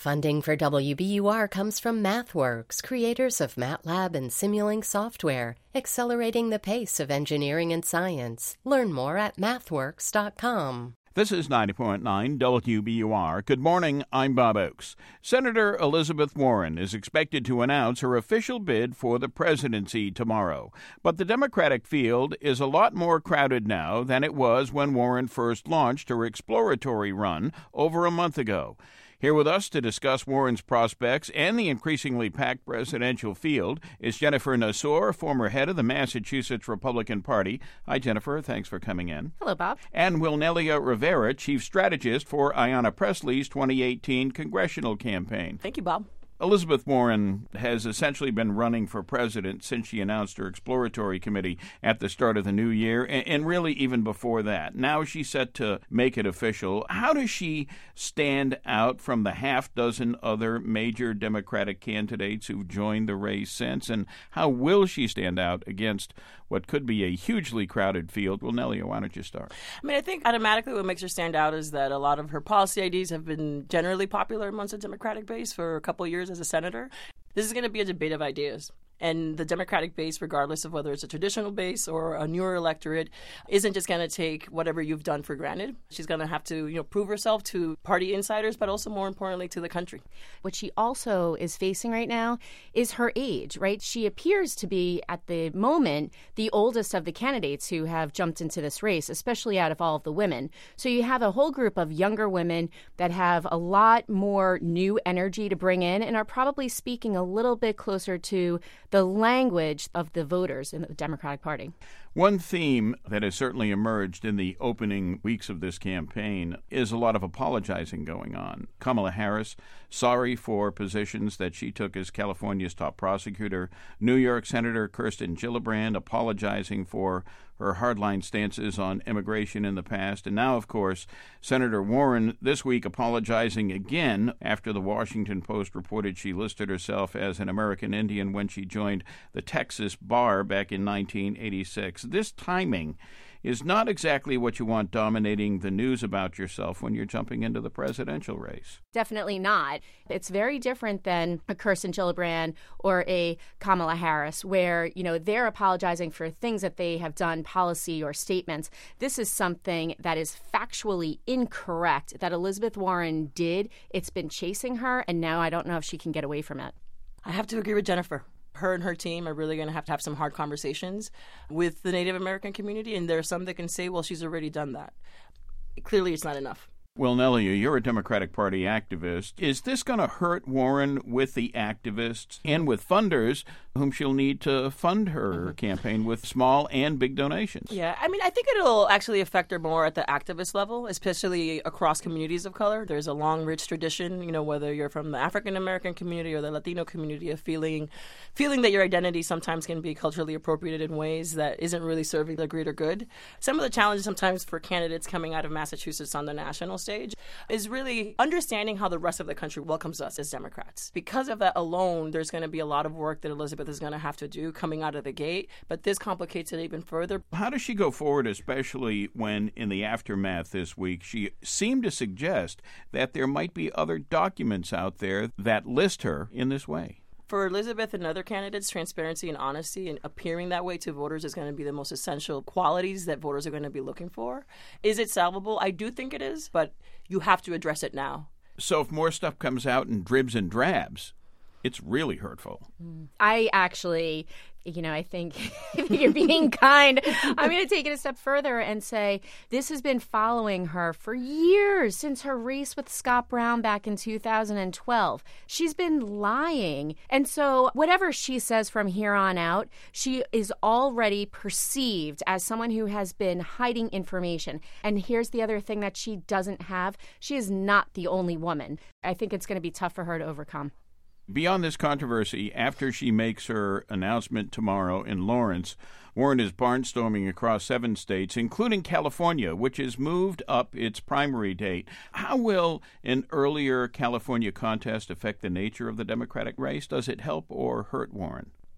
Funding for WBUR comes from MathWorks, creators of MATLAB and Simulink software, accelerating the pace of engineering and science. Learn more at mathworks.com. This is 90.9 WBUR. Good morning, I'm Bob Oakes. Senator Elizabeth Warren is expected to announce her official bid for the presidency tomorrow. But the Democratic field is a lot more crowded now than it was when Warren first launched her exploratory run over a month ago. Here with us to discuss Warren's prospects and the increasingly packed presidential field is Jennifer Nassour, former head of the Massachusetts Republican Party. Hi, Jennifer. Thanks for coming in. Hello, Bob. And Wilnelia Rivera, chief strategist for Ayanna Pressley's 2018 congressional campaign. Thank you, Bob. Elizabeth Warren has essentially been running for president since she announced her exploratory committee at the start of the new year, and really even before that. Now she's set to make it official. How does she stand out from the half dozen other major Democratic candidates who've joined the race since, and how will she stand out against what could be a hugely crowded field? Well, Nelia, why don't you start? I think automatically what makes her stand out is that a lot of her policy ideas have been generally popular amongst the Democratic base for a couple of years as a senator. This is going to be a debate of ideas. And the Democratic base, regardless of whether it's a traditional base or a newer electorate, isn't just going to take whatever you've done for granted. She's going to have to, prove herself to party insiders, but also more importantly to the country. What she also is facing right now is her age, right? She appears to be, at the moment, the oldest of the candidates who have jumped into this race, especially out of all of the women. So you have a whole group of younger women that have a lot more new energy to bring in and are probably speaking a little bit closer to the language of the voters in the Democratic Party. One theme that has certainly emerged in the opening weeks of this campaign is a lot of apologizing going on. Kamala Harris, sorry for positions that she took as California's top prosecutor. New York Senator Kirsten Gillibrand apologizing for her hardline stances on immigration in the past. And now, of course, Senator Warren this week apologizing again after the Washington Post reported she listed herself as an American Indian when she joined the Texas bar back in 1986. This timing is not exactly what you want dominating the news about yourself when you're jumping into the presidential race. Definitely not. It's very different than a Kirsten Gillibrand or a Kamala Harris, where, they're apologizing for things that they have done, policy or statements. This is something that is factually incorrect that Elizabeth Warren did. It's been chasing her, and now I don't know if she can get away from it. I have to agree with Jennifer. Her and her team are really going to have some hard conversations with the Native American community, and there are some that can say, well, she's already done that. Clearly, it's not enough. Well, Nelia, you're a Democratic Party activist. Is this going to hurt Warren with the activists and with funders whom she'll need to fund her campaign with small and big donations? Yeah, I think it'll actually affect her more at the activist level, especially across communities of color. There's a long, rich tradition, whether you're from the African American community or the Latino community, of feeling that your identity sometimes can be culturally appropriated in ways that isn't really serving the greater good. Some of the challenges sometimes for candidates coming out of Massachusetts on the national stage is really understanding how the rest of the country welcomes us as Democrats. Because of that alone, there's going to be a lot of work that Elizabeth is going to have to do coming out of the gate, but this complicates it even further. How does she go forward, especially when in the aftermath this week she seemed to suggest that there might be other documents out there that list her in this way? For Elizabeth and other candidates, transparency and honesty and appearing that way to voters is going to be the most essential qualities that voters are going to be looking for. Is it solvable? I do think it is, but you have to address it now. So if more stuff comes out in dribs and drabs, it's really hurtful. I actually, I think if you're being kind, I'm going to take it a step further and say this has been following her for years, since her race with Scott Brown back in 2012. She's been lying. And so whatever she says from here on out, she is already perceived as someone who has been hiding information. And here's the other thing that she doesn't have. She is not the only woman. I think it's going to be tough for her to overcome. Beyond this controversy, after she makes her announcement tomorrow in Lawrence, Warren is barnstorming across 7 states, including California, which has moved up its primary date. How will an earlier California contest affect the nature of the Democratic race? Does it help or hurt Warren?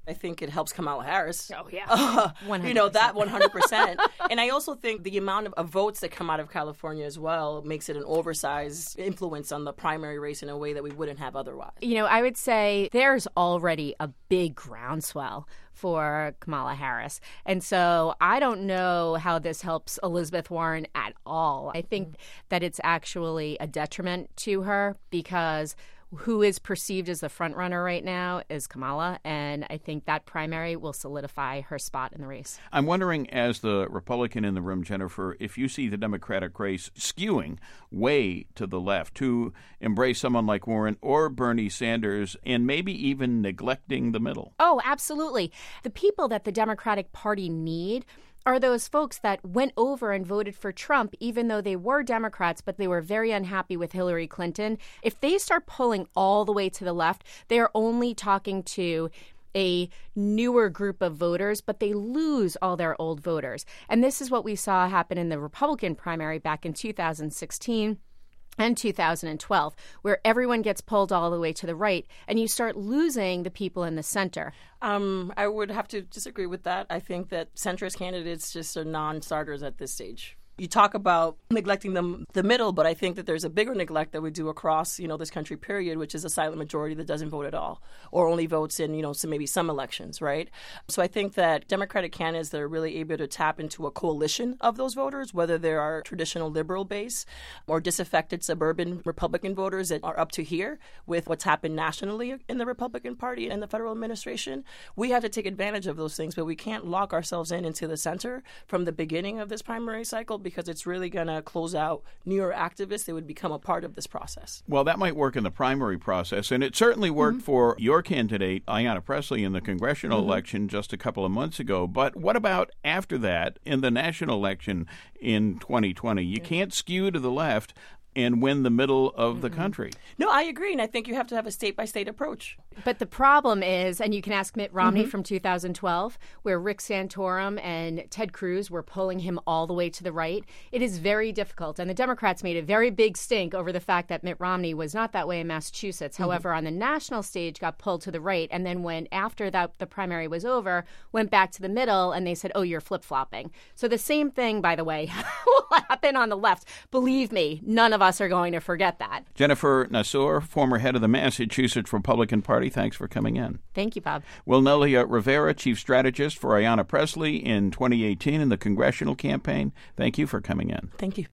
I think it helps Kamala Harris. Oh, yeah. 100%. That 100%. And I also think the amount of votes that come out of California as well makes it an oversized influence on the primary race in a way that we wouldn't have otherwise. I would say there's already a big groundswell for Kamala Harris. And so I don't know how this helps Elizabeth Warren at all. I think that it's actually a detriment to her because who is perceived as the front runner right now is Kamala, and I think that primary will solidify her spot in the race. I'm wondering, as the Republican in the room, Jennifer, if you see the Democratic race skewing way to the left to embrace someone like Warren or Bernie Sanders and maybe even neglecting the middle. Oh, absolutely. The people that the Democratic Party need are those folks that went over and voted for Trump, even though they were Democrats, but they were very unhappy with Hillary Clinton. If they start pulling all the way to the left, they are only talking to a newer group of voters, but they lose all their old voters. And this is what we saw happen in the Republican primary back in 2016. And 2012, where everyone gets pulled all the way to the right, and you start losing the people in the center. I would have to disagree with that. I think that centrist candidates just are non-starters at this stage. You talk about neglecting the middle, but I think that there's a bigger neglect that we do across, this country, period, which is a silent majority that doesn't vote at all or only votes in, maybe some elections, right? So I think that Democratic candidates that are really able to tap into a coalition of those voters, whether they are traditional liberal base or disaffected suburban Republican voters that are up to here with what's happened nationally in the Republican Party and the federal administration, we have to take advantage of those things, but we can't lock ourselves into the center from the beginning of this primary cycle, because it's really going to close out newer activists that would become a part of this process. Well, that might work in the primary process, and it certainly worked for your candidate, Ayanna Pressley, in the congressional election just a couple of months ago. But what about after that in the national election in 2020? You can't skew to the left and win the middle of the country. No, I agree, and I think you have to have a state-by-state approach. But the problem is, and you can ask Mitt Romney from 2012, where Rick Santorum and Ted Cruz were pulling him all the way to the right. It is very difficult, and the Democrats made a very big stink over the fact that Mitt Romney was not that way in Massachusetts. However, on the national stage, got pulled to the right, and then when after that the primary was over, went back to the middle, and they said, oh, you're flip-flopping. So the same thing, by the way, will happen on the left. Believe me, none of us are going to forget that. Jennifer Nassour, former head of the Massachusetts Republican Party, thanks for coming in. Thank you, Bob. Wilnelia Rivera, chief strategist for Ayanna Pressley in 2018 in the congressional campaign. Thank you for coming in. Thank you.